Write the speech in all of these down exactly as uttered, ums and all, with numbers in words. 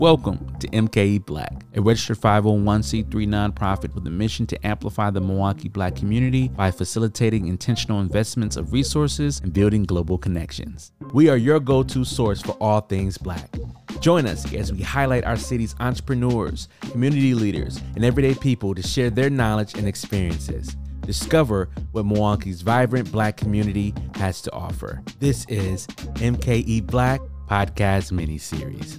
Welcome to M K E Black, a registered five oh one c three nonprofit with a mission to amplify the Milwaukee Black community by facilitating intentional investments of resources and building global connections. We are your go-to source for all things Black. Join us as we highlight our city's entrepreneurs, community leaders, and everyday people to share their knowledge and experiences. Discover what Milwaukee's vibrant Black community has to offer. This is M K E Black Podcast Mini-Series.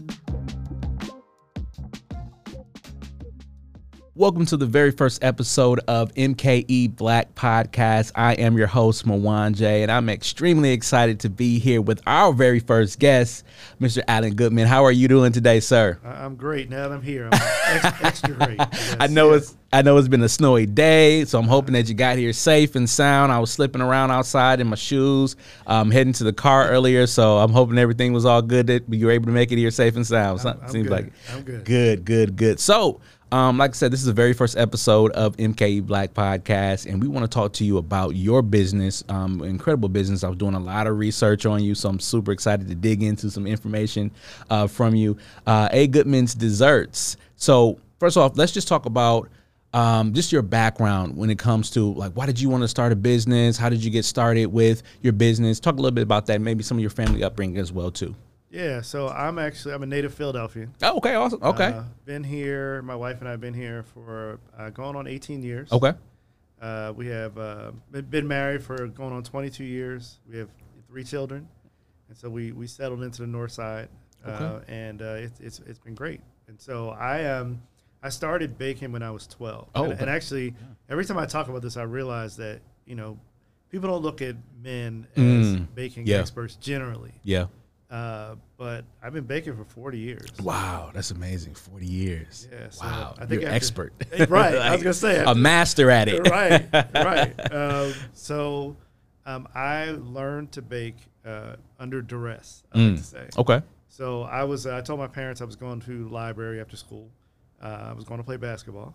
Welcome to the very first episode of M K E Black Podcast. I am your host, Mwanje, and I'm extremely excited to be here with our very first guest, Mister Alan Goodman. How are you doing today, sir? I'm great. Now that I'm here, I'm extra, extra great. I, I know it's I know it's been a snowy day, so I'm hoping that you got here safe and sound. I was slipping around outside in my shoes, um, heading to the car earlier, so I'm hoping everything was all good, that you were able to make it here safe and sound. I'm, I'm Seems good. like I'm good. Good, good, good. So, Um, like I said, this is the very first episode of M K E Black Podcast, and we want to talk to you about your business, um, incredible business. I was doing a lot of research on you, so I'm super excited to dig into some information uh, from you. Uh, A. Goodman's Desserts. So first off, let's just talk about um, just your background when it comes to, like, why did you want to start a business? How did you get started with your business? Talk a little bit about that, maybe some of your family upbringing as well, too. Yeah, so I'm actually, I'm a native Philadelphian. Oh, okay, awesome. Okay. Uh, been here, my wife and I have been here for uh, going on eighteen years. Okay. Uh, we have uh, been married for going on twenty-two years. We have three children. And so we, we settled into the north side. Okay. Uh, and uh, it's, it's it's been great. And so I um I started baking when I was twelve. Oh, and, okay. and actually, every time I talk about this, I realize that, you know, people don't look at men as Mm, baking yeah. experts generally. Yeah. Uh, but I've been baking for forty years. Wow, that's amazing. forty years. Yeah, so Wow, I think you're after- expert. Right, I was Like, gonna say a master at it. right, right. Um, so um, I learned to bake uh, under duress, I like Mm, to say. Okay. So I was, uh, I told my parents I was going to the library after school. Uh, I was going to play basketball,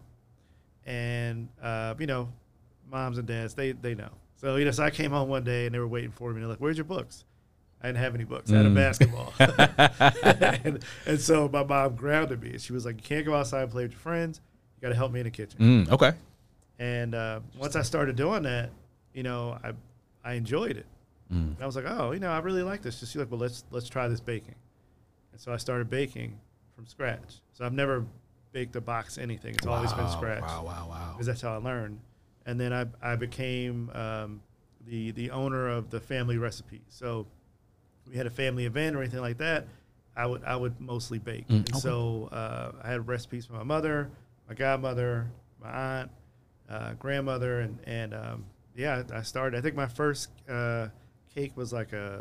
and uh, you know, moms and dads, they they know. So you know, so I came home one day and they were waiting for me. They're like, "Where's your books?" I didn't have any books. I had a Mm. basketball. and, and so my mom grounded me. She was like, you can't go outside and play with your friends. You got to help me in the kitchen. Mm, okay. And uh, once I started doing that, you know, I I enjoyed it. Mm. And I was like, oh, you know, I really like this. Just like, well, let's let's try this baking. And so I started baking from scratch. So I've never baked a box anything. It's always been Wow, scratch. Wow, wow, wow. Because that's how I learned. And then I I became um, the the owner of the family recipe. So we had a family event or anything like that, I would I would mostly bake. Mm, and okay. so uh, I had recipes from my mother, my godmother, my aunt, uh, grandmother, and and um, yeah, I started. I think my first uh, cake was like a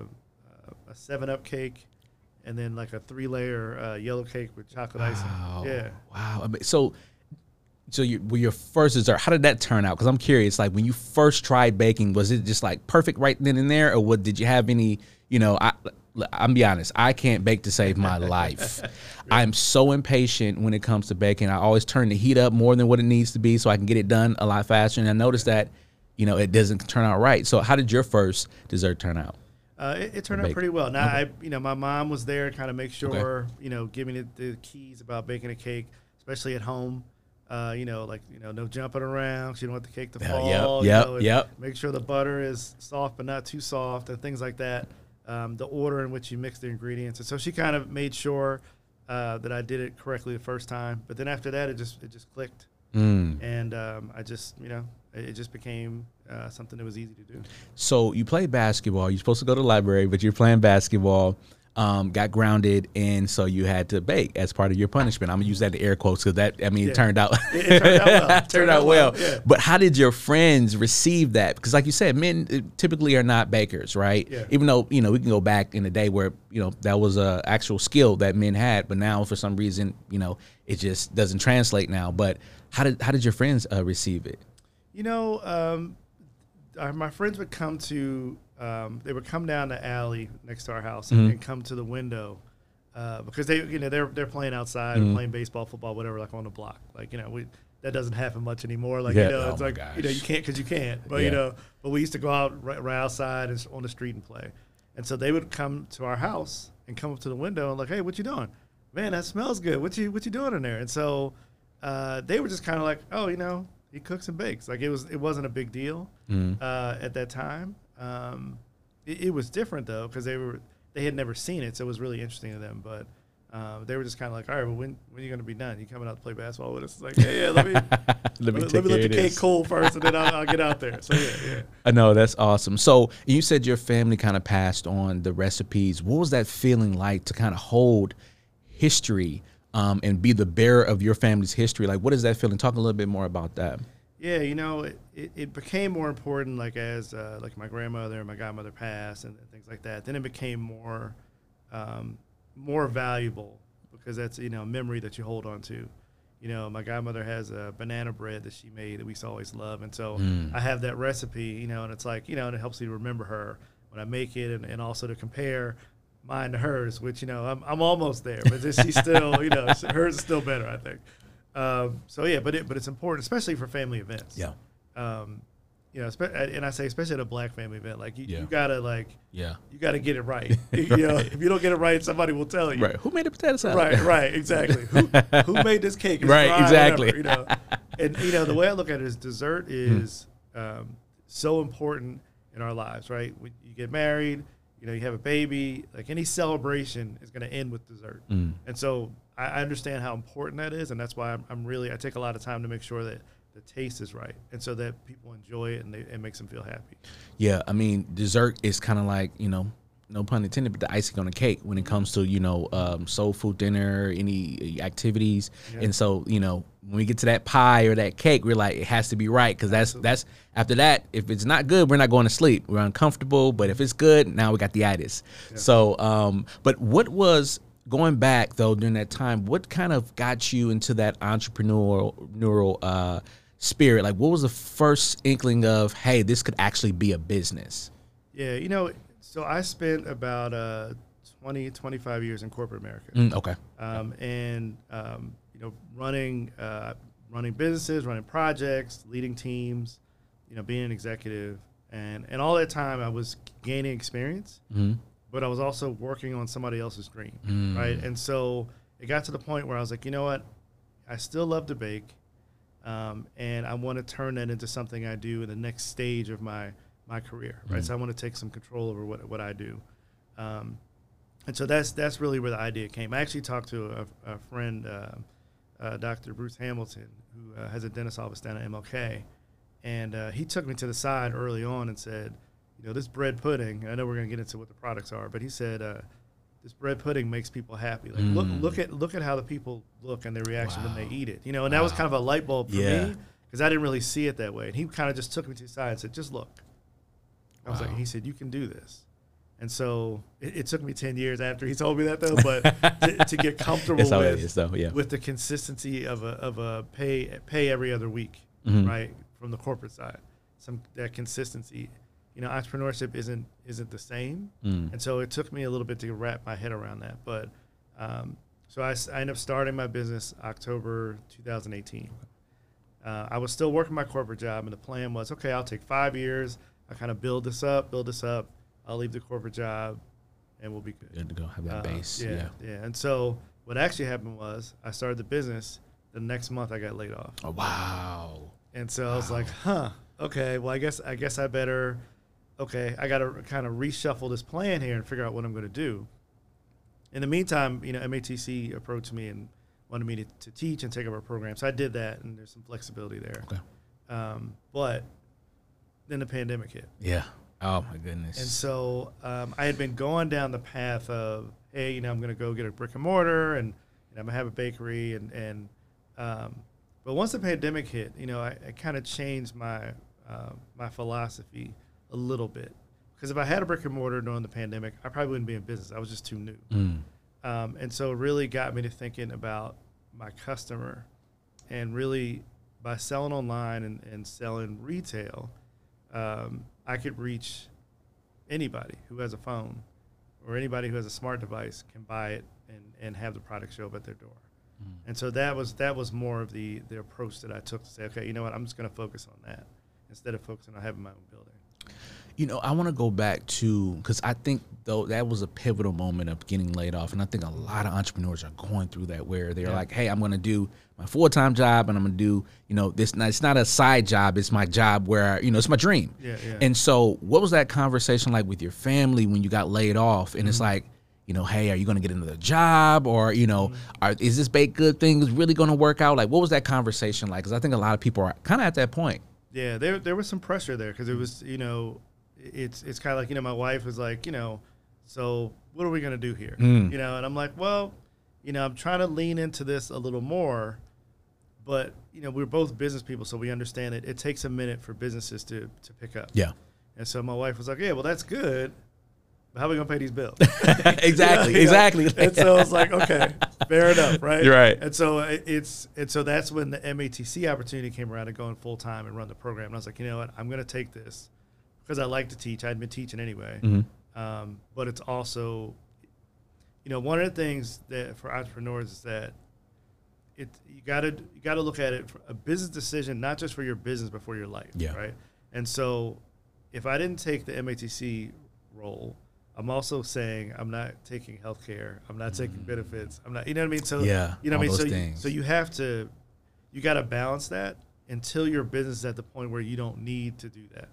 a seven up cake, and then like a three layer uh, yellow cake with chocolate Wow. icing. Yeah. Wow. I mean, so, so you, well, your first dessert, how did that turn out? Because I'm curious, like when you first tried baking, was it just like perfect right then and there, or what? Did you have any? You know, I, I'm be honest, I can't bake to save my life. I'm so impatient when it comes to baking. I always turn the heat up more than what it needs to be so I can get it done a lot faster. And I noticed that, you know, it doesn't turn out right. So how did your first dessert turn out? Uh, it, it turned Bake. out pretty well. Now, Okay. I, you know, my mom was there to kind of make sure, you know, give me the, the keys about baking a cake, especially at home. Uh, you know, like, you know, no jumping around. She don't want the cake to Yeah, fall. yep, you yep, know, and yep. Make sure the butter is soft but not too soft and things like that. Um, the order in which you mix the ingredients. And so she kind of made sure uh, that I did it correctly the first time. But then after that, it just it just clicked. Mm. And um, I just, you know, it, it just became uh, something that was easy to do. So you play basketball. You're supposed to go to the library, but you're playing basketball. Um, got grounded, and so you had to bake as part of your punishment. I'm gonna use that in air quotes because that, I mean, Yeah. it turned out, It, it turned out well. it turned out well. yeah. But how did your friends receive that? Because, like you said, men uh, typically are not bakers, right? Yeah. Even though, you know, we can go back in the day where, you know, that was a actual skill that men had, but now for some reason, you know, it just doesn't translate now. But how did how did your friends uh, receive it? You know, um, uh, my friends would come to, um, they would come down the alley next to our house and, Mhm. and come to the window uh, because they, you know, they're they're playing outside Mhm. or playing baseball, football, whatever, like on the block. Like, you know, we that doesn't happen much anymore. Like, Yeah. you know, Oh it's my like, you know, gosh. you can't because you can't. But Yeah. you know, but we used to go out right, right outside and s- on the street and play. And so they would come to our house and come up to the window and like, hey, what you doing? man, that smells good. What you what you doing in there? And so uh, they were just kind of like, oh, you know, he cooks and bakes. Like it was it wasn't a big deal mm. uh, at that time. Um, it, it was different though because they were they had never seen it, so it was really interesting to them. But uh, they were just kind of like, all right, well, when when are you going to be done? You coming out to play basketball with us? It's like, yeah, yeah, let me let me, let, let me let the cake cool first, and then I'll, I'll get out there. So yeah, yeah. I know, that's awesome. So you said your family kind of passed on the recipes. What was that feeling like to kind of hold history um, and be the bearer of your family's history? Like, what is that feeling? Talk a little bit more about that. Yeah, you know, it, it, it became more important, like as uh, like my grandmother and my godmother passed and things like that. Then it became more um, more valuable because that's, you know, a memory that you hold on to. You know, my godmother has a banana bread that she made that we used to always love. And so mm. I have that recipe, you know, and it's like, you know, and it helps me to remember her when I make it and, and also to compare mine to hers, which, you know, I'm I'm almost there, but she's still, you know, hers is still better, I think. Um, so yeah, but it but it's important, especially for family events. Yeah. Um, you know, and I say especially at a black family event, like you, yeah. you gotta like, yeah, you gotta get it right. You right. know, if you don't get it right, somebody will tell you. Right. Who made the potato salad? Right. Right. Exactly. who who made this cake? It's right. Dry, exactly. Whatever, you know, and you know the way I look at it is dessert is mm. um, so important in our lives. Right. When you get married, you know, you have a baby. Like any celebration is going to end with dessert, mm. and so I, I understand how important that is, and that's why I'm, I'm really I take a lot of time to make sure that the taste is right, and so that people enjoy it and they, it makes them feel happy. Yeah, I mean, dessert is kind of like, you know, no pun intended, but the icing on the cake when it comes to, you know, um, soul food dinner, any activities. Yeah. And so, you know, when we get to that pie or that cake, we're like, it has to be right, because that's Absolutely. that's after that. If it's not good, we're not going to sleep. We're uncomfortable. But if it's good, now we got the itis. Yeah. So, um, but what was going back though during that time? What kind of got you into that entrepreneurial neural uh, spirit? Like, what was the first inkling of, hey, this could actually be a business? Yeah, you know, so I spent about uh, twenty, twenty-five years in corporate America. Mm, okay. Um, and, um, you know, running uh, running businesses, running projects, leading teams, you know, being an executive. And, and all that time I was gaining experience, mm-hmm. but I was also working on somebody else's dream, mm. right? And so it got to the point where I was like, you know what? I still love to bake. Um, and I want to turn that into something I do in the next stage of my my career, right? Mm-hmm. So I want to take some control over what what I do, um, and so that's that's really where the idea came. I actually talked to a, a friend, uh, uh, Doctor Bruce Hamilton, who uh, has a dentist office down at M L K, and uh, he took me to the side early on and said, you know, this bread pudding. I know we're going to get into what the products are, but he said uh, this bread pudding makes people happy. Like mm. look look at look at how the people look and their reaction wow. when they eat it. You know, and wow. that was kind of a light bulb for yeah. me because I didn't really see it that way. And he kind of just took me to the side and said, just look. I was wow. like, he said, you can do this. And so it, it took me ten years after he told me that, though, but to, to get comfortable with, it is, though, yeah. with the consistency of a of a pay pay every other week, mm-hmm. right, from the corporate side, some that consistency. You know, entrepreneurship isn't isn't the same, mm. and so it took me a little bit to wrap my head around that. But um, so I, I ended up starting my business October two thousand eighteen. Uh, I was still working my corporate job, and the plan was, okay, I'll take five years. I kind of build this up, build this up. I'll leave the corporate job, and we'll be good. Good to go. Have that uh, base. Yeah, yeah, yeah. And so what actually happened was I started the business. The next month I got laid off. Oh, wow. And so wow. I was like, huh, okay. Well, I guess I guess I better. Okay, I got to kind of reshuffle this plan here and figure out what I'm going to do. In the meantime, you know, M A T C approached me and wanted me to, to teach and take over a program. So I did that, and there's some flexibility there. Okay. Um, but then the pandemic hit. Yeah. Oh, my goodness. And so um, I had been going down the path of, hey, you know, I'm going to go get a brick and mortar, and, and I'm going to have a bakery. And, and um, but once the pandemic hit, you know, I, I kind of changed my uh, my philosophy a little bit. Because if I had a brick and mortar during the pandemic, I probably wouldn't be in business. I was just too new. Mm. Um, and so it really got me to thinking about my customer, and really by selling online and, and selling retail, um, I could reach anybody who has a phone or anybody who has a smart device can buy it and, and have the product show up at their door. Mm. And so that was that was more of the, the approach that I took to say, okay, you know what, I'm just going to focus on that instead of focusing on having my own building. You know, I want to go back to, because I think though that was a pivotal moment of getting laid off, and I think a lot of entrepreneurs are going through that, where they're yeah. like, hey, I'm going to do my full-time job, and I'm going to do, you know, this. It's not a side job, it's my job where, you know, it's my dream. Yeah, yeah. And so what was that conversation like with your family when you got laid off? And mm-hmm. it's like, you know, hey, are you going to get another job, or, you know, mm-hmm. are, is this baked good thing really going to work out? Like, what was that conversation like? Because I think a lot of people are kind of at that point. Yeah, there there was some pressure there, because it was, you know, it's it's kind of like, you know, my wife was like, you know, so what are we going to do here? Mm. You know, and I'm like, well, you know, I'm trying to lean into this a little more, but, you know, we're both business people, so we understand it. It takes a minute for businesses to, to pick up. Yeah. And so my wife was like, yeah, well, that's good, but how are we going to pay these bills? exactly, you know, exactly. You know? And so I was like, okay, fair enough, right? You're right. And so it, it's, and so that's when the M A T C opportunity came around, to go in full time and run the program. And I was like, you know what, I'm going to take this because I like to teach. I'd been teaching anyway. Mm-hmm. Um, but it's also, you know, one of the things that for entrepreneurs is that it you gotta you gotta look at it for a business decision, not just for your business, but for your life. Yeah. Right. And so if I didn't take the M A T C role, I'm also saying I'm not taking healthcare. I'm not taking mm. benefits. I'm not, you know what I mean? So, yeah, you know what I mean? So you, so you have to, you got to balance that until your business is at the point where you don't need to do that.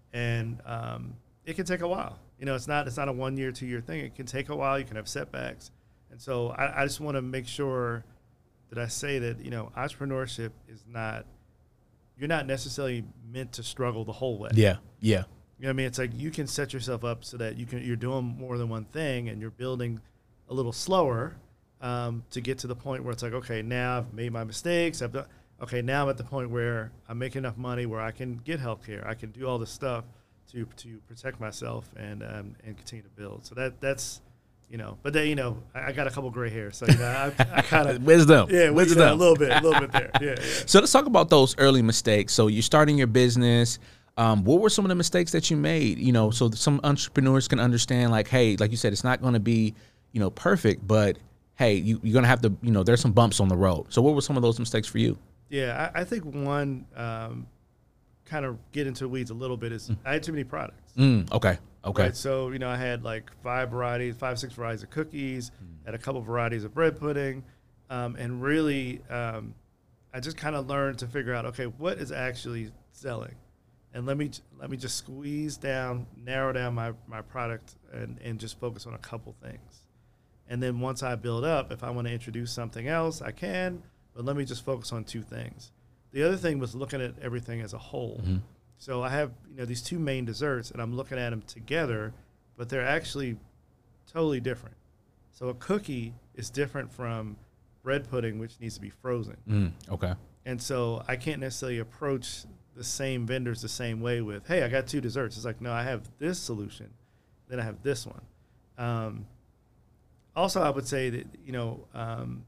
And um, it can take a while. You know, it's not, it's not a one year, two year thing. It can take a while. You can have setbacks. And so I, I just want to make sure that I say that, you know, entrepreneurship is not, you're not necessarily meant to struggle the whole way. Yeah. Yeah. You know what I mean? It's like you can set yourself up so that you can, you're doing more than one thing, and you're building a little slower um, to get to the point where it's like, okay, now I've made my mistakes. I've done, okay, now I'm at the point where I'm making enough money where I can get healthcare. I can do all this stuff to to protect myself and um, and continue to build. So that that's, you know, but then, you know, I, I got a couple gray hairs, so, you know, I, I kind of wisdom, yeah, wisdom, a little bit, a little bit there, yeah, yeah. So let's talk about those early mistakes. So you're starting your business. Um, what were some of the mistakes that you made? You know, so some entrepreneurs can understand, like, hey, like you said, it's not going to be, you know, perfect, but hey, you, you're going to have to, you know, there's some bumps on the road. So what were some of those mistakes for you? Yeah, I, I think one, um, kind of get into the weeds a little bit, is mm. I had too many products. Mm, okay. Okay. Right? So, you know, I had like five varieties, five, six varieties of cookies, mm. had a couple varieties of bread pudding. Um, and really, um, I just kind of learned to figure out, okay, what is actually selling? And let me let me just squeeze down, narrow down my, my product and, and just focus on a couple things. And then once I build up, if I want to introduce something else, I can, but let me just focus on two things. The other thing was looking at everything as a whole. Mm-hmm. So I have, you know, these two main desserts, and I'm looking at them together, but they're actually totally different. So a cookie is different from bread pudding, which needs to be frozen. Mm, okay. And so I can't necessarily approach the same vendors the same way with, hey, I got two desserts. It's like, no, I have this solution, then I have this one. Um, also, I would say that, you know, um,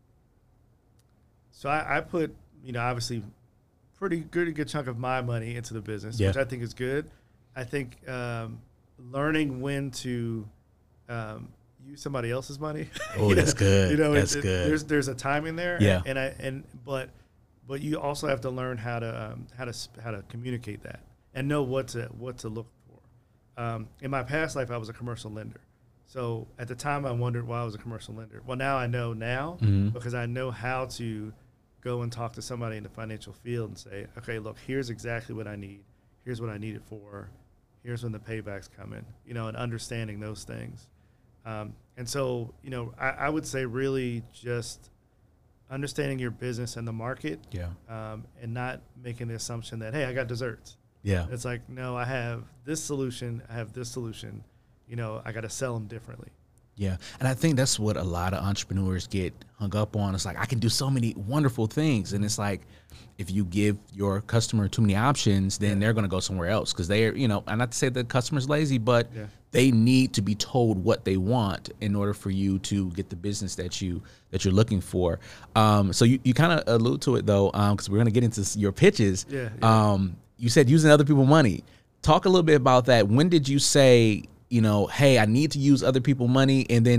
so I, I put, you know, obviously pretty good, good chunk of my money into the business, yeah. which I think is good. I think um, learning when to um, use somebody else's money. Oh, that's good. You know, that's it, good. It, there's there's a timing there. Yeah. And, and I and but. But you also have to learn how to um, how to how to communicate that and know what to what to look for. Um, in my past life, I was a commercial lender, so at the time I wondered why I was a commercial lender. Well, now I know now mm-hmm. because I know how to go and talk to somebody in the financial field and say, okay, look, here's exactly what I need. Here's what I need it for. Here's when the payback's coming. You know, and understanding those things. Um, and so, you know, I, I would say really just understanding your business and the market, yeah, um, and not making the assumption that, hey, I got desserts. Yeah, it's like, no, I have this solution, I have this solution. You know, I got to sell them differently. Yeah, and I think that's what a lot of entrepreneurs get hung up on. It's like, I can do so many wonderful things, and it's like, if you give your customer too many options, then yeah. they're going to go somewhere else because they're, you know, and not to say the customer's lazy, but yeah. they need to be told what they want in order for you to get the business that you that you're looking for. Um, so you, you kind of allude to it though, because um, we're going to get into your pitches. Yeah, yeah. Um, you said using other people's money. Talk a little bit about that. When did you say, you know, hey, I need to use other people's money, and then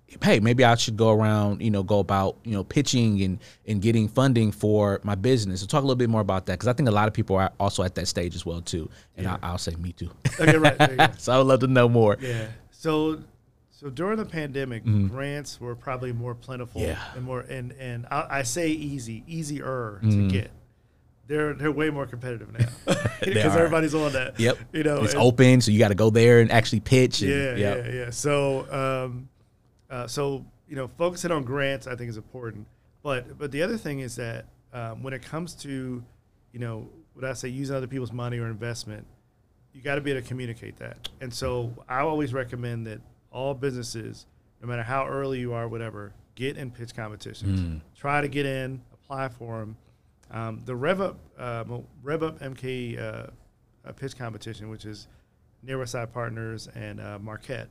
hey, maybe I should go around, you know, go about, you know, pitching and, and getting funding for my business. So talk a little bit more about that, because I think a lot of people are also at that stage as well too. And yeah. I, I'll say me too. Okay, right. There you go. So I would love to know more. Yeah. So so during the pandemic, mm-hmm. grants were probably more plentiful yeah. and more and and I, I say easy, easier mm-hmm. to get. They're they're way more competitive now because everybody's on that. Yep. You know, it's and, open, so you got to go there and actually pitch. And, yeah, yep. yeah, yeah. So, um, uh, so you know, focusing on grants, I think is important. But but the other thing is that um, when it comes to, you know, what I say, using other people's money or investment, you got to be able to communicate that. And so I always recommend that all businesses, no matter how early you are, whatever, get in pitch competitions. Mm. Try to get in, apply for them. Um, the RevUp, uh, RevUp M K uh, uh, pitch competition, which is Near West Side Partners and uh, Marquette.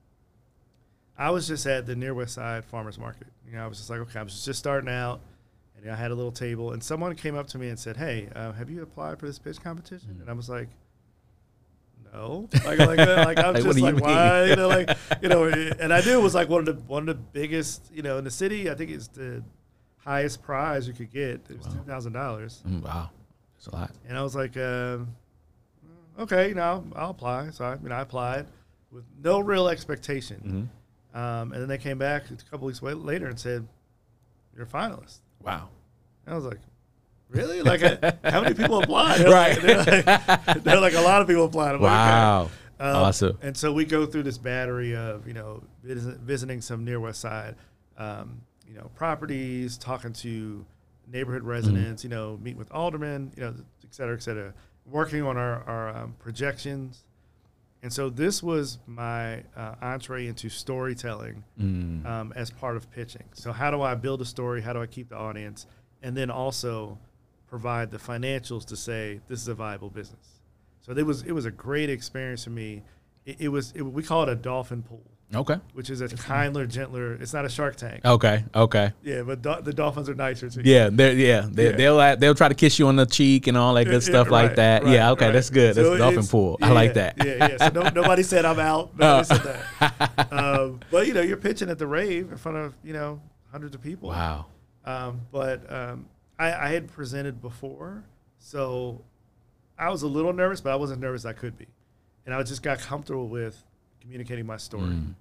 I was just at the Near West Side Farmers Market. You know, I was just like, okay, I was just starting out, and I had a little table, and someone came up to me and said, "Hey, uh, have you applied for this pitch competition?" Mm. And I was like, "No," like like, like I'm like, just like, why, you know, like you know, and I knew it was like one of the one of the biggest, you know, in the city. I think it's the highest prize you could get. It was wow. two thousand dollars. Mm, wow, that's a lot. And I was like, uh, okay, you know, I'll, I'll apply. So I, you know, I applied with no real expectation. Mm-hmm. Um, and then they came back a couple weeks later and said, "You're a finalist." Wow. And I was like, "Really? Like, how many people applied?" They're right. Like, they're, like, they're like, a lot of people applied. I'm wow. Like, okay. um, awesome. And so we go through this battery of, you know, visit, visiting some Near West Side. Um, you know, properties, talking to neighborhood residents, mm-hmm. you know, meeting with aldermen, you know, et cetera, et cetera, working on our, our um, projections. And so this was my uh, entree into storytelling mm. um, as part of pitching. So how do I build a story? How do I keep the audience? And then also provide the financials to say this is a viable business. So it was, it was a great experience for me. It, it was, it, we call it a dolphin pool. Okay. Which is a kinder, gentler. It's not a Shark Tank. Okay. Okay. Yeah, but do- the dolphins are nicer too. Yeah, they're yeah, they yeah. they'll they'll try to kiss you on the cheek and all that good stuff it, like right, that. Right, yeah. Okay, right. that's good. That's so dolphin pool. Yeah, I like that. Yeah, yeah. So no, nobody said I'm out. Nobody oh. said that. Um, but you know, you're pitching at the rave in front of you know hundreds of people. Wow. Um, but um, I, I had presented before, so I was a little nervous, but I wasn't nervous I could be, and I just got comfortable with communicating my story. Mm.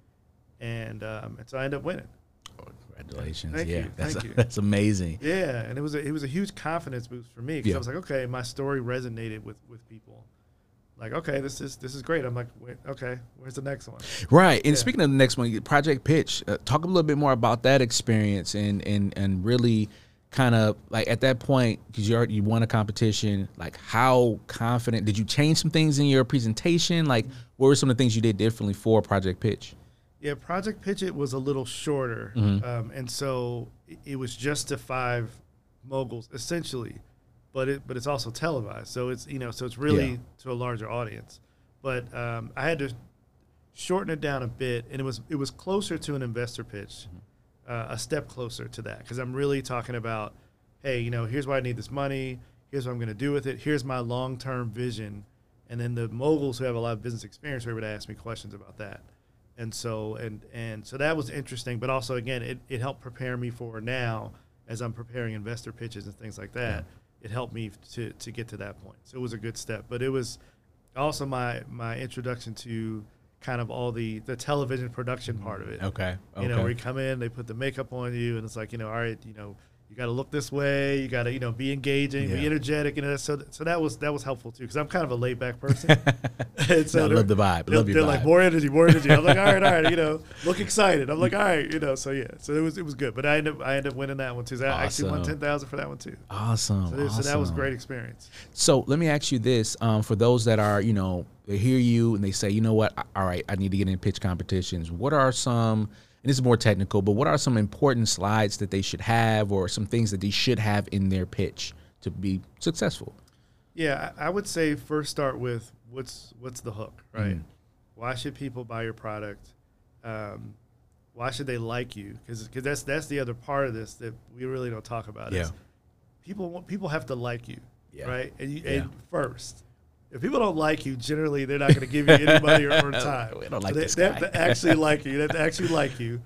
And um, and so I ended up winning. Oh, congratulations! Thank yeah, you. that's Thank a, you. that's amazing. Yeah, and it was a, it was a huge confidence boost for me because yeah. I was like, okay, my story resonated with, with people. Like, okay, this is this is great. I'm like, wait, okay, where's the next one? Right. And yeah. speaking of the next one, Project Pitch. Uh, talk a little bit more about that experience and and and really kind of like at that point, because you already you won a competition. Like, how confident did you change some things in your presentation? Like, what were some of the things you did differently for Project Pitch? Yeah, Project Pitch It was a little shorter, mm-hmm. um, and so it, it was just to five moguls essentially, but it but it's also televised, so it's you know so it's really yeah. to a larger audience. But um, I had to shorten it down a bit, and it was it was closer to an investor pitch, mm-hmm. uh, a step closer to that, because I'm really talking about, hey, you know, here's why I need this money, here's what I'm going to do with it, here's my long-term vision, and then the moguls who have a lot of business experience were able to ask me questions about that. And so and and so that was interesting, but also again, it, it helped prepare me for now as I'm preparing investor pitches and things like that. Yeah. It helped me to to get to that point. So it was a good step. But it was also my my introduction to kind of all the the television production part of it. Okay. okay. You know, where you come in, they put the makeup on you, and it's like, you know, all right, you know, you got to look this way. You got to, you know, be engaging, yeah. be energetic, and you know, so so that was that was helpful too, because I'm kind of a laid back person. And so I love the vibe. I love your they're vibe. like more energy, more energy. I'm like, all right, all right, you know, look excited. I'm like, all right, you know, so yeah, so it was it was good. But I ended up I ended up winning that one too. So I awesome. actually won ten thousand for that one too. Awesome. So, awesome. so that was a great experience. So let me ask you this: um, for those that are, you know, they hear you and they say, you know what, all right, I need to get in pitch competitions. What are some And this is more technical, but what are some important slides that they should have, or some things that they should have in their pitch to be successful? Yeah, I would say first start with what's what's the hook, right? Mm. Why should people buy your product? Um, why should they like you? Because that's that's the other part of this that we really don't talk about. Yeah. Is people want, people have to like you, yeah. right? And, you, yeah. and first, if people don't like you, generally they're not going to give you any money or, or time. We don't like they, this they guy. have to actually like you. They have to actually like you.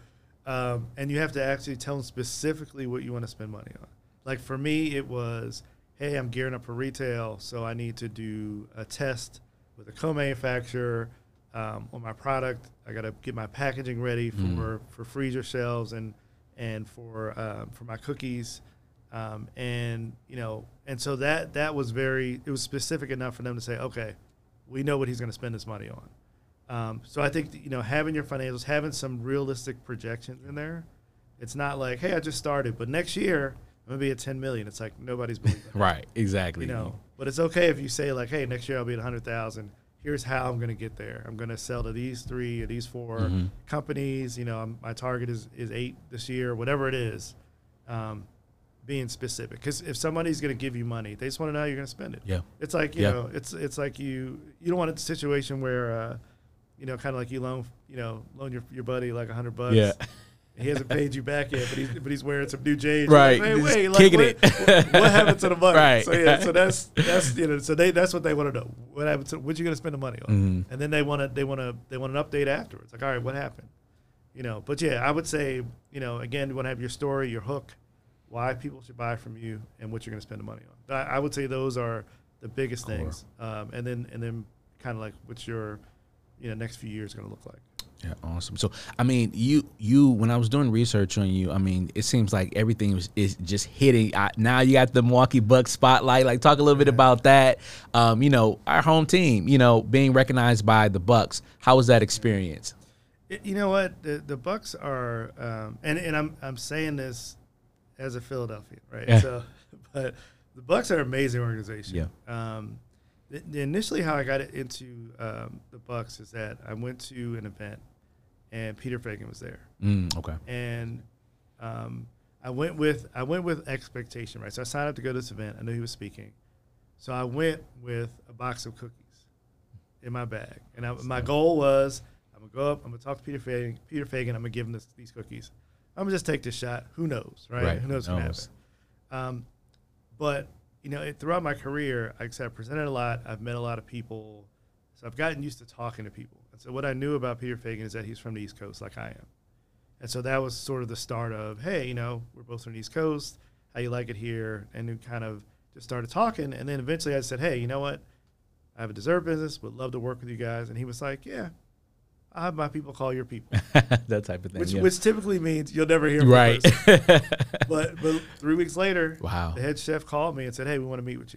Um, and you have to actually tell them specifically what you want to spend money on. Like for me, it was, hey, I'm gearing up for retail, so I need to do a test with a co-manufacturer um, on my product. I got to get my packaging ready for mm. for freezer shelves and and for um, for my cookies, um, and you know, and so that that was very it was specific enough for them to say, okay, we know what he's going to spend his money on. Um, so I think that, you know, having your financials, having some realistic projections in there, it's not like, hey, I just started, but next year I'm gonna be at ten million. It's like nobody's believing that. Right, exactly. You know, but it's okay if you say like, hey, next year I'll be at one hundred thousand. Here's how I'm gonna get there. I'm gonna sell to these three or these four mm-hmm. companies. You know, I'm, my target is, is eight this year, whatever it is. Um, being specific, because if somebody's gonna give you money, they just want to know how you're gonna spend it. Yeah, it's like you yeah. know, it's it's like you you don't want a situation where uh, you know, kind of like you loan you know loan your your buddy like a hundred bucks. Yeah. He hasn't paid you back yet, but he's but he's wearing some new J's. Right, like, wait, wait, like, kicking what, it. what, what happened to the money? Right. So yeah, so that's that's you know, so they that's what they want to know. What happened to what you going to spend the money on? Mm-hmm. And then they want to they want to they want an update afterwards. Like, all right, what happened? You know, but yeah, I would say, you know, again, you want to have your story, your hook, why people should buy from you, and what you're going to spend the money on. I, I would say those are the biggest Core. things. Um, and then and then kind of like what's your you know next few years going to look like. Yeah, awesome. So, I mean, you, you, when I was doing research on you, I mean, it seems like everything was, is just hitting. I, now you got the Milwaukee Bucks spotlight. Like, talk a little bit about that. Um, you know, our home team, you know, being recognized by the Bucks. How was that experience? You know what? The, the Bucks are, um, and, and I'm, I'm saying this as a Philadelphian, right? Yeah. So, but the Bucks are an amazing organization. Yeah. Um, the, the initially how I got into um, the Bucks is that I went to an event, and Peter Feigin was there. Mm, okay. And um, I went with I went with expectation, right? So I signed up to go to this event. I knew he was speaking, so I went with a box of cookies in my bag. And I, my goal was, I'm gonna go up, I'm gonna talk to Peter Feigin. Peter Feigin, I'm gonna give him this, these cookies. I'm gonna just take this shot. Who knows, right? Right. Who knows Who what knows? happen? Um, but you know, it, throughout my career, like I said, I've presented a lot. I've met a lot of people. So I've gotten used to talking to people. And so what I knew about Peter Feigin is that he's from the East Coast like I am. And so that was sort of the start of, hey, you know, we're both from the East Coast. How you like it here? And we kind of just started talking. And then eventually I said, hey, you know what? I have a dessert business. Would love to work with you guys. And he was like, yeah, I'll have my people call your people. That type of thing. Which, yeah. which typically means you'll never hear from right. the person. but, but three weeks later, wow. the head chef called me and said, hey, we want to meet with you.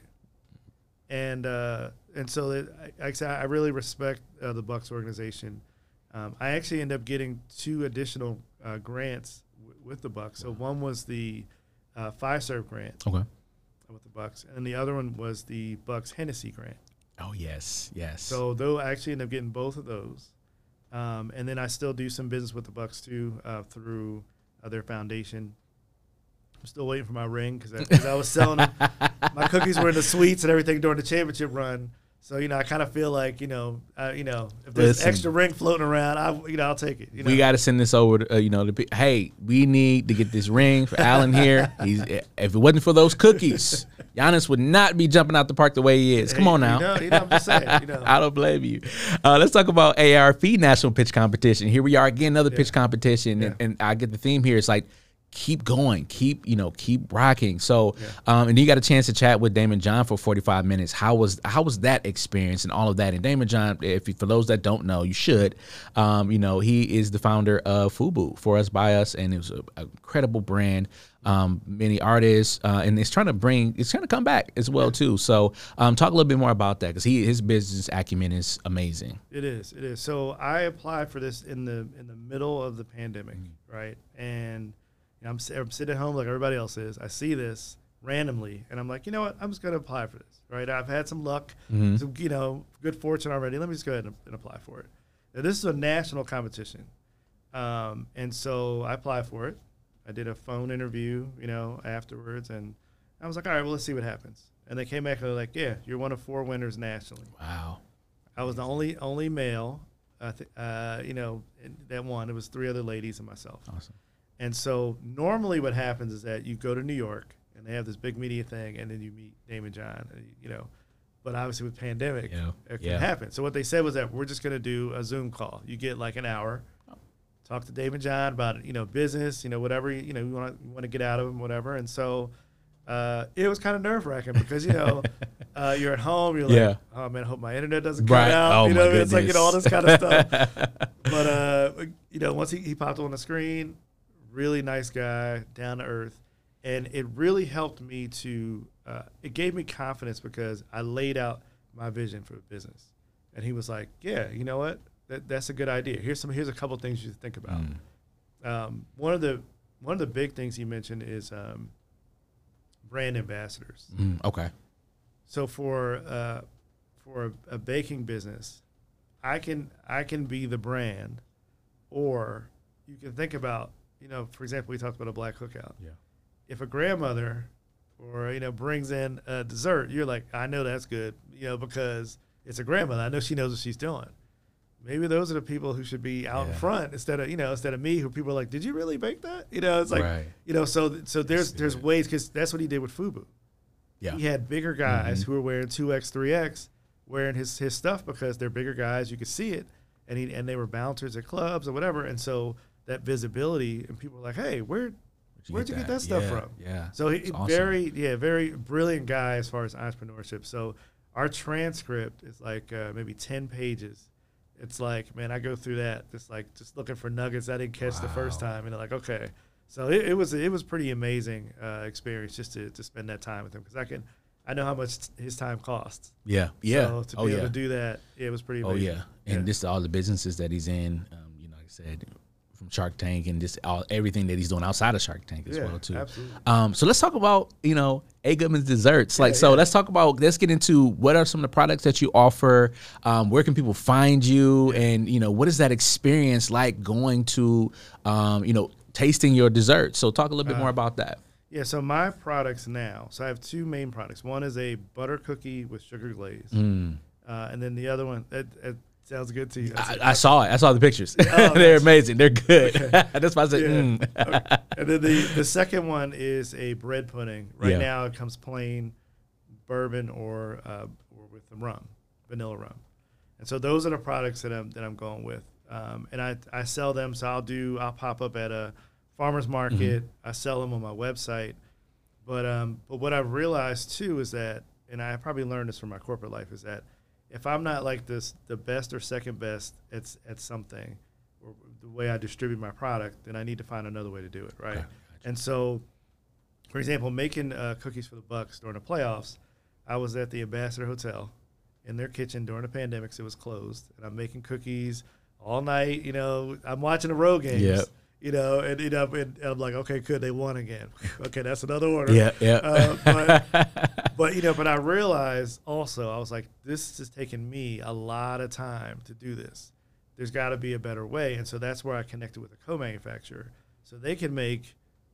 And uh, and so it, I, I really respect uh, the Bucks organization. Um, I actually ended up getting two additional uh, grants w- with the Bucks. So one was the uh, Fiserv grant okay. with the Bucks, and the other one was the Bucks Hennessy grant. Oh yes, yes. So though I actually ended up getting both of those, um, and then I still do some business with the Bucks too uh, through uh, their foundation. I'm still waiting for my ring because I, I was selling them. My cookies were in the suites and everything during the championship run. So, you know, I kind of feel like, you know, uh, you know, if there's Listen, extra ring floating around, I, you know, I'll take it. You know? We got to send this over to, uh, you know, to, pe- hey, we need to get this ring for Allen here. He's, if it wasn't for those cookies, Giannis would not be jumping out the park the way he is. Come hey, on now. You know, you know, I'm just saying, you know. I don't blame you. Uh, let's talk about A R P National Pitch Competition. Here we are again, another yeah. pitch competition. Yeah. And, and I get the theme here. It's like, keep going, keep, you know, keep rocking. So, yeah. um, and you got a chance to chat with Daymond John for forty-five minutes. How was, how was that experience and all of that? And Daymond John, if you, for those that don't know, you should, um, you know, he is the founder of FUBU, For Us By Us, and it was an incredible brand. Um, many artists, uh, and it's trying to bring, it's trying to come back as well too. So, um, talk a little bit more about that because he, his business acumen is amazing. It is, it is. So I applied for this in the in the middle of the pandemic, mm-hmm. right? And you know, I'm, I'm sitting at home like everybody else is. I see this randomly, and I'm like, you know what? I'm just going to apply for this, right? I've had some luck, mm-hmm. some, you know, good fortune already. Let me just go ahead and, and apply for it. Now, this is a national competition, um, and so I applied for it. I did a phone interview, you know, afterwards, and I was like, all right, well, let's see what happens. And they came back and they were like, yeah, you're one of four winners nationally. Wow. I was the only only male, uh, th- uh, you know, that won. It was three other ladies and myself. Awesome. And so normally what happens is that you go to New York and they have this big media thing, and then you meet Daymond John, you know. But obviously with pandemic, yeah. it can yeah. happen. So what they said was that we're just going to do a Zoom call. You get like an hour talk to Dave and John about, you know, business, you know, whatever, you know, you want to want to get out of them, whatever. And so uh, it was kind of nerve wracking because, you know, uh, you're at home, you're yeah. like, oh man, I hope my internet doesn't right. cut out. Oh, you know, my it's like, you know, all this kind of stuff. But, uh, you know, once he, he popped on the screen, really nice guy, down to earth. And it really helped me to, uh, it gave me confidence because I laid out my vision for the business. And he was like, yeah, you know what? That, that's a good idea. Here's some. Here's a couple things you should think about. Mm. Um, one of the one of the big things he mentioned is um, brand ambassadors. Mm, okay. So for uh, for a, a baking business, I can I can be the brand, or you can think about, you know, for example, we talked about a black cookout. Yeah. If a grandmother, or you know, brings in a dessert, you're like, I know that's good, you know, because it's a grandmother. I know she knows what she's doing. Maybe those are the people who should be out yeah. in front instead of, you know, instead of me, who people are like, did you really bake that? You know, it's like, right. you know, so so there's that's there's good. ways, because that's what he did with FUBU. Yeah. He had bigger guys mm-hmm. who were wearing two X, three X, wearing his, his stuff because they're bigger guys. You could see it. And he and they were bouncers at clubs or whatever. And so that visibility, and people were like, hey, where, you where'd get you that? get that stuff yeah, from? Yeah. So he awesome. very, yeah, very brilliant guy as far as entrepreneurship. So our transcript is like uh, maybe ten pages. It's like, man, I go through that just like just looking for nuggets I didn't catch wow. the first time, and they're like, okay. So it, it was it was pretty amazing uh, experience just to, to spend that time with him, because I can I know how much his time costs. Yeah, yeah. So to be oh, able yeah. to do that, it was pretty amazing. Oh yeah, and yeah. this all the businesses that he's in. Um, you know, like I said, from Shark Tank, and just all everything that he's doing outside of Shark Tank as yeah, well too. Absolutely. Um, so let's talk about, you know, A. Goodman's Desserts. Like, yeah, so yeah. let's talk about, let's get into what are some of the products that you offer. Um, where can people find you, yeah. and you know, what is that experience like going to, um, you know, tasting your dessert? So talk a little bit uh, more about that. Yeah. So my products now. So I have two main products. One is a butter cookie with sugar glaze, mm. uh, and then the other one. It, it, Sounds good to you. I, I saw it. I saw the pictures. Oh, They're nice. amazing. They're good. Okay. That's why I said, yeah. mm. Okay. And then the, the second one is a bread pudding. Right yeah. now it comes plain bourbon or uh, or with the rum, vanilla rum. And so those are the products that I'm that I'm going with. Um, and I I sell them. So I'll do I'll pop up at a farmer's market. Mm-hmm. I sell them on my website. But um but what I've realized too is that, and I probably learned this from my corporate life, is that if I'm not like this, the best or second best at, at something, or the way I distribute my product, then I need to find another way to do it, right? Okay, gotcha. And so, for example, making uh, cookies for the Bucks during the playoffs, I was at the Ambassador Hotel in their kitchen during the pandemic, so it was closed, and I'm making cookies all night. You know, I'm watching the road games. Yep. You know, and, you know, and I'm like, okay, good, they won again. Okay, that's another order. Yeah, yeah. Uh, but, but, you know, but I realized also, I was like, this is taking me a lot of time to do this. There's got to be a better way. And so that's where I connected with a co-manufacturer. So they can make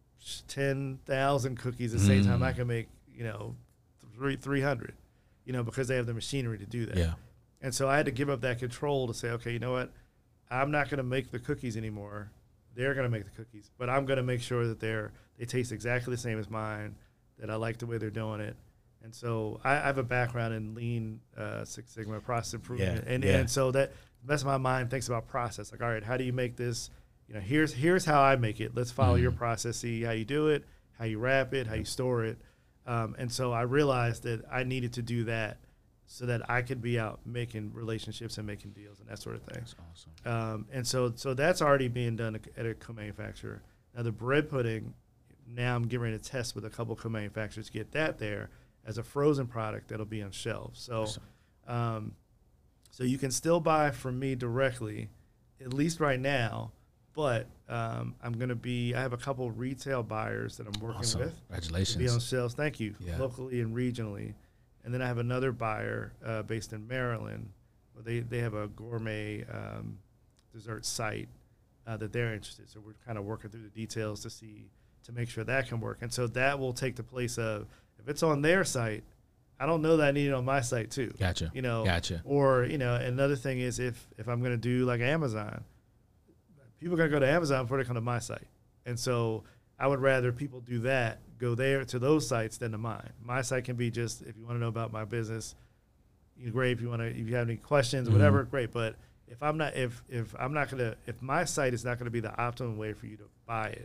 ten thousand cookies at the same mm. time I can make, you know, three hundred, you know, because they have the machinery to do that. Yeah. And so I had to give up that control to say, okay, you know what? I'm not going to make the cookies anymore. They're going to make the cookies, but I'm going to make sure that they're they taste exactly the same as mine, that I like the way they're doing it. And so I, I have a background in lean uh, Six Sigma process improvement. Yeah, and, yeah. and so that the best of my mind thinks about process. Like, all right, how do you make this? You know, here's here's how I make it. Let's follow mm-hmm. your process, see how you do it, how you wrap it, how you store it. Um, and so I realized that I needed to do that so that I could be out making relationships and making deals and that sort of thing. That's awesome. Um, and so so that's already being done at a co-manufacturer. Now the bread pudding, now I'm getting ready to test with a couple co-manufacturers to get that there as a frozen product that'll be on shelves. So, awesome. um, so you can still buy from me directly, at least right now. But um, I'm going to be, I have a couple retail buyers that I'm working awesome. with. Congratulations. To be on shelves. Thank you. Yeah. Locally and regionally. And then I have another buyer uh, based in Maryland. They they have a gourmet um, dessert site uh, that they're interested. So we're kind of working through the details to see, to make sure that can work. And so that will take the place of, if it's on their site, I don't know that I need it on my site too. Gotcha. You know, gotcha. Or, you know, another thing is if, if I'm going to do like Amazon, people are going to go to Amazon before they come to my site. And so I would rather people do that, go there to those sites than to mine. My site can be just, if you want to know about my business, you know, great. If you want to, if you have any questions or mm-hmm. whatever, great. But if I'm not if if I'm not gonna if my site is not gonna be the optimum way for you to buy it,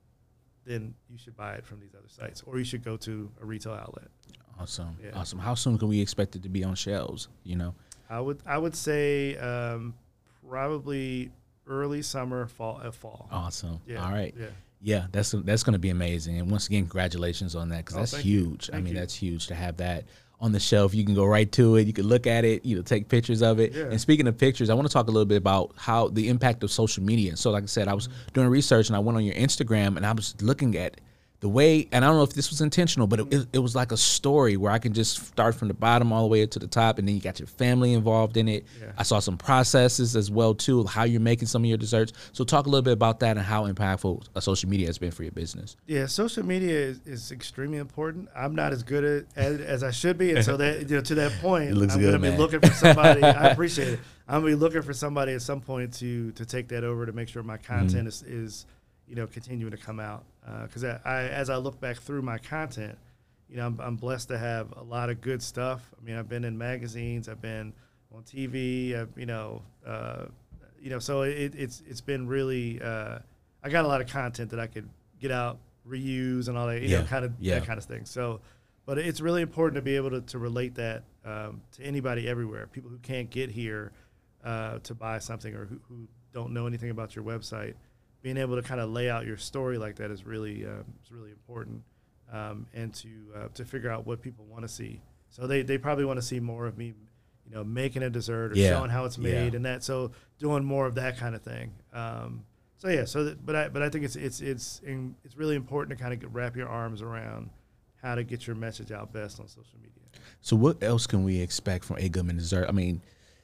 then you should buy it from these other sites, or you should go to a retail outlet. Awesome, Yeah. awesome. How soon can we expect it to be on shelves? You know, I would I would say um, probably early summer, fall, uh, fall. awesome. Yeah. All right. Yeah. Yeah, that's that's going to be amazing. And once again, congratulations on that, because Oh, that's thank you. huge. I Thank mean, you. that's huge to have that on the shelf. You can go right to it. You can look at it, you know, take pictures of it. Yeah. And speaking of pictures, I want to talk a little bit about how the impact of social media. So like I said, I was Mm-hmm. doing research and I went on your Instagram and I was looking at the way, and I don't know if this was intentional, but it, it was like a story where I can just start from the bottom all the way to the top, and then you got your family involved in it. Yeah. I saw some processes as well too, how you're making some of your desserts. So talk a little bit about that and how impactful uh, social media has been for your business. Yeah, social media is, is extremely important. I'm not as good at, at it as I should be, and so that you know, to that point, It looks I'm good, going to be man. looking for somebody. I appreciate it. I'm going to be looking for somebody at some point to to take that over to make sure my content Mm-hmm. is, is you know continuing to come out. Because uh, I, I, as I look back through my content, you know, I'm, I'm blessed to have a lot of good stuff. I mean, I've been in magazines, I've been on T V, I've, you know, uh, you know, so it, it's it's been really. Uh, I got a lot of content that I could get out, reuse, and all that, you Yeah, know, kind of yeah. that kind of thing. So, but it's really important to be able to, to relate that um, to anybody everywhere. People who can't get here uh, to buy something, or who, who don't know anything about your website. Being able to kind of lay out your story like that is really um, is really important, um, and to uh, to figure out what people want to see. So they, they probably want to see more of me, you know, making a dessert or Yeah, showing how it's made yeah. and that. So doing more of that kind of thing. Um, so yeah, so that, but I but I think it's it's it's in, it's really important to kind of wrap your arms around how to get your message out best on social media. So what else can we expect from A. Goodman Dessert? I mean,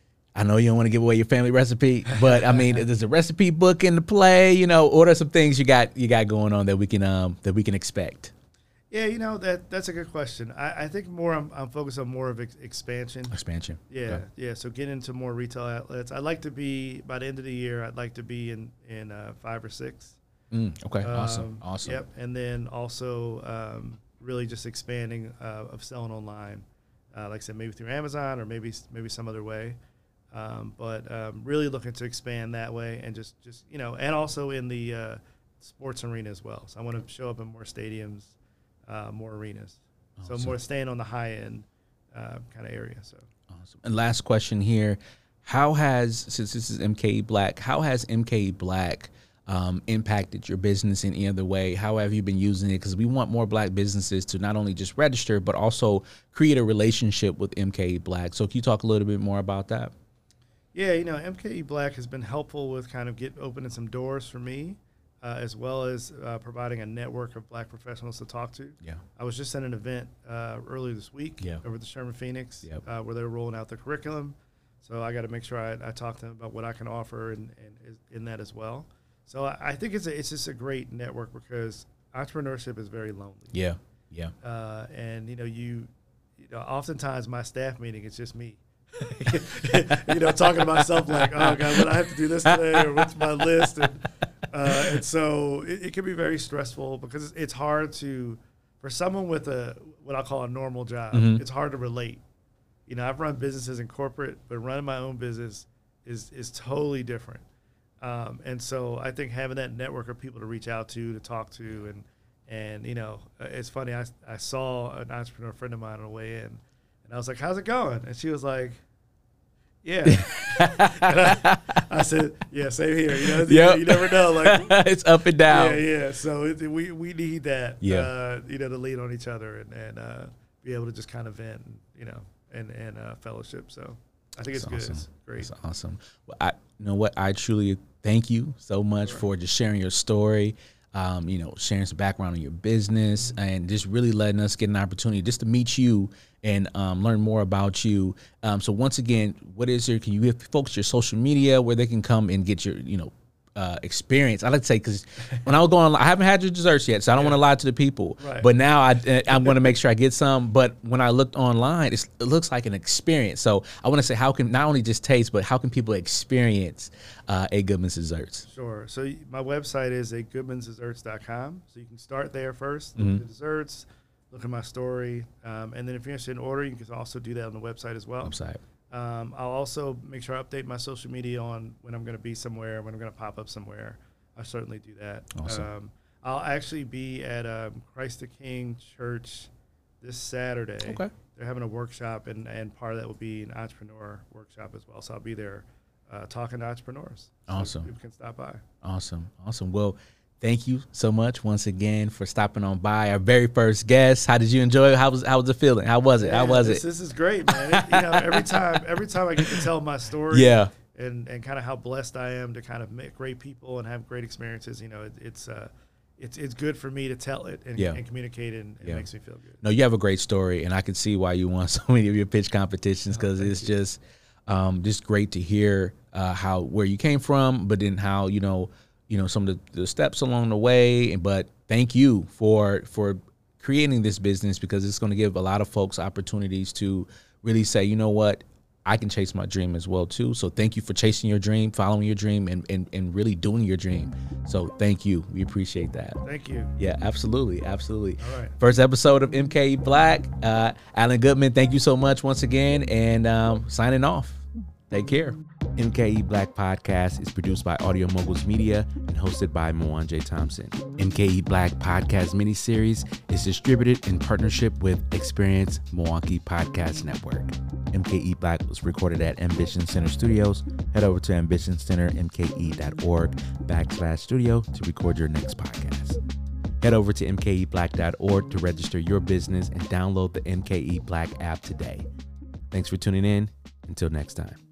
I know you don't want to give away your family recipe, but I mean, there's a recipe book in the play. You know, what are some things you got you got going on that we can um that we can expect? Yeah, you know that that's a good question. I, I think more I'm, I'm focused on more of ex- expansion. Expansion. Yeah, Okay. yeah. So get into more retail outlets. I'd like to be by the end of the year. I'd like to be in in uh, five or six. Mm, okay. awesome. Um, Awesome. Yep. And then also um, really just expanding uh, of selling online, uh, like I said, maybe through Amazon or maybe maybe some other way. Um, but um, really looking to expand that way, and just just you know, and also in the uh, sports arena as well. So I want to show up in more stadiums, uh, more arenas. So Awesome. more staying on the high end uh, kind of area. So. Awesome. And last question here. How has, since this is M K E Black, how has M K E Black um, impacted your business in any other way? How have you been using it? Because we want more Black businesses to not only just register, but also create a relationship with M K E Black. So can you talk a little bit more about that? Yeah, you know, M K E Black has been helpful with kind of get opening some doors for me, uh, as well as uh, providing a network of Black professionals to talk to. Yeah. I was just at an event uh, earlier this week Yeah. over at the Sherman Phoenix, Yep. uh, where they were rolling out the curriculum. So I got to make sure I, I talk to them about what I can offer and, and is in that as well. So I, I think it's a, it's just a great network because entrepreneurship is very lonely. Yeah. Yeah. Uh, and you know, you, you know, oftentimes my staff meeting is just me. you know, talking to myself like, oh God, what I have to do this today, or what's my list, and, uh, and so it, it can be very stressful because it's hard to, for someone with a what I call a normal job, Mhm. it's hard to relate. You know, I've run businesses in corporate, but running my own business is is totally different. Um, and so I think having that network of people to reach out to, to talk to, and and you know, uh, it's funny. I I saw an entrepreneur friend of mine on the way in. And I was like, how's it going? And she was like, yeah. And I, I said, yeah, same here. You know, Yep. you never know. Like, It's up and down. yeah, yeah. So it, we, we need that, Yeah. uh, you know, to lean on each other and, and uh, be able to just kind of vent, and, you know, and, and uh, fellowship. So I think it's That's good. awesome. It's great. That's awesome. Well, I, you know what? I truly thank you so much for just sharing your story. Um, you know, sharing some background on your business, Mm-hmm. and just really letting us get an opportunity just to meet you and um, learn more about you. Um, so once again, what is your, can you give folks your social media where they can come and get your, you know, uh, experience? I like to say, because when I was going, I haven't had your desserts yet, so I don't want to lie to the people. Right. But now I, I'm going to make sure I get some. But when I looked online, it's, it looks like an experience. So I want to say, how can not only just taste, but how can people experience uh, A. Goodman's Desserts? Sure. So y- my website is a goodmans desserts dot com. So you can start there first, look Mhm. at the desserts, look at my story. Um, and then if you're interested in ordering, you can also do that on the website as well. Website. Um, I'll also make sure I update my social media on when I'm going to be somewhere, when I'm going to pop up somewhere. I certainly do that. Awesome. Um, I'll actually be at um, Christ the King Church this Saturday. Okay. They're having a workshop, and, and part of that will be an entrepreneur workshop as well. So I'll be there uh, talking to entrepreneurs. Awesome. So people can stop by. Awesome. Awesome. Well, thank you so much once again for stopping on by. Our very first guest. How did you enjoy it? How was how was the feeling? How was it? Yeah, How was this, it? This is great, man. It, you know, every time every time I get to tell my story, Yeah. and, and kind of how blessed I am to kind of meet great people and have great experiences. You know, it, it's uh, it's it's good for me to tell it and, Yeah. and communicate it, and it Yeah. makes me feel good. No, you have a great story, and I can see why you won so many of your pitch competitions, because Oh, thank it's you. just um, just great to hear uh, how where you came from, but then how you know you know some of the, the steps along the way. But thank you for for creating this business, because it's going to give a lot of folks opportunities to really say, you know what, I can chase my dream as well too. So thank you for chasing your dream, following your dream, and and, and really doing your dream. So thank you. We appreciate that. Thank you. Yeah, absolutely. Absolutely. All right. First episode of M K E Black. Uh, Alan Goodman, thank you so much once again. And um, signing off. Take care. M K E Black Podcast is produced by Audio Moguls Media and hosted by Mwanje Thompson. M K E Black Podcast miniseries is distributed in partnership with Experience Milwaukee Podcast Network. M K E Black was recorded at Ambition Center Studios. Head over to ambition center m k e dot org backslash studio to record your next podcast. Head over to m k e black dot org to register your business and download the M K E Black app today. Thanks for tuning in. Until next time.